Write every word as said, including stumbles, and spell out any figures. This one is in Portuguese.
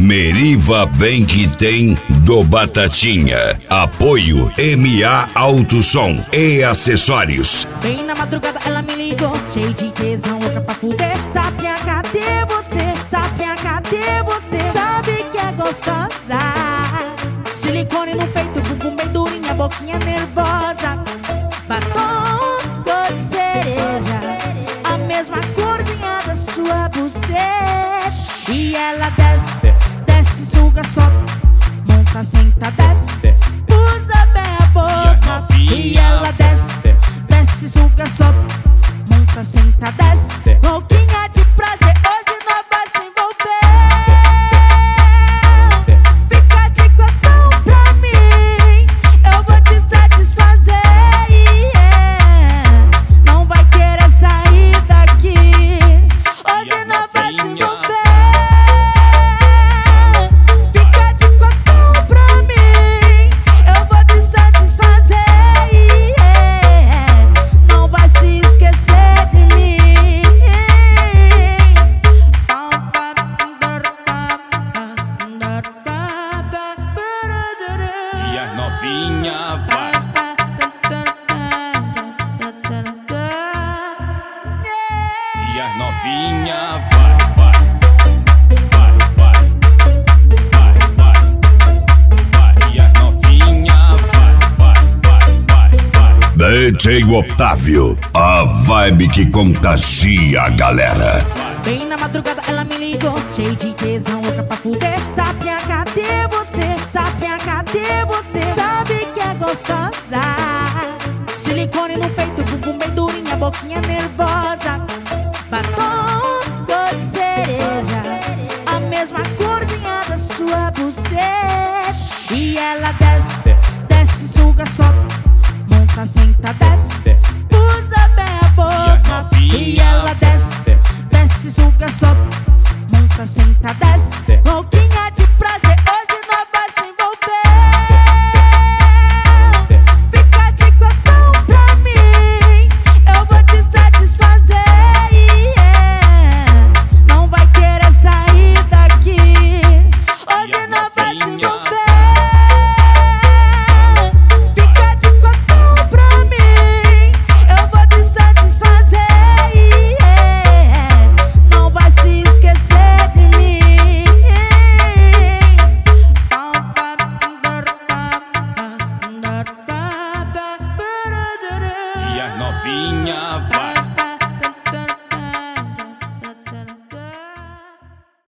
Meriva vem que tem do Batatinha. Apoio M A Auto Som e Acessórios. Bem na madrugada ela me ligou, cheio de tesão, louca pra fuder. Tapinha, cadê você? Tapinha, cadê você? Sabe que é gostosa. Silicone no peito, bumbum bem durinha, boquinha nervosa. Batom cor de cereja, a mesma corzinha da sua buceta. E ela desce, desce, suga, sobe, monta, senta, desce, usa bem a boca. E ela desce, desce, suga, sobe, monta, senta, desce, louquinha de prazer, hoje nós vai se envolver. Fica de cotão pra mim, eu vou te satisfazer, yeah. Não vai querer sair daqui, hoje nós vai se envolver. Novinha vai, e as novinha vai, vai, vai, vai, vai, vai, e as novinha vai, vai, vai, vai. D J Otávio, a vibe que contagia a galera. Bem na madrugada ela me ligou, cheio de tesão, louca pra fuder. Tapinha, cadê você? Tapinha, cadê você? Sabe que é gostosa. Silicone no peito, bumbum bem durinha, boquinha nervosa. Batom cor de cereja, a mesma corzinha da sua buceta. E ela desce, desce, suga, sobe, monta, senta, desce, usa bem a boca. E ela desce, desce, suga, sobe, monta, senta, desce, louquinha de prazer, hoje nós vai se envolver. Fica de cotão pra mim, eu vou te satisfazer, yeah. Não vai querer sair daqui, hoje nós vai se envolver. Fica de cotão pra mim, eu vou te satisfazer, yeah. Não vai se esquecer de mim. E as novinha vai.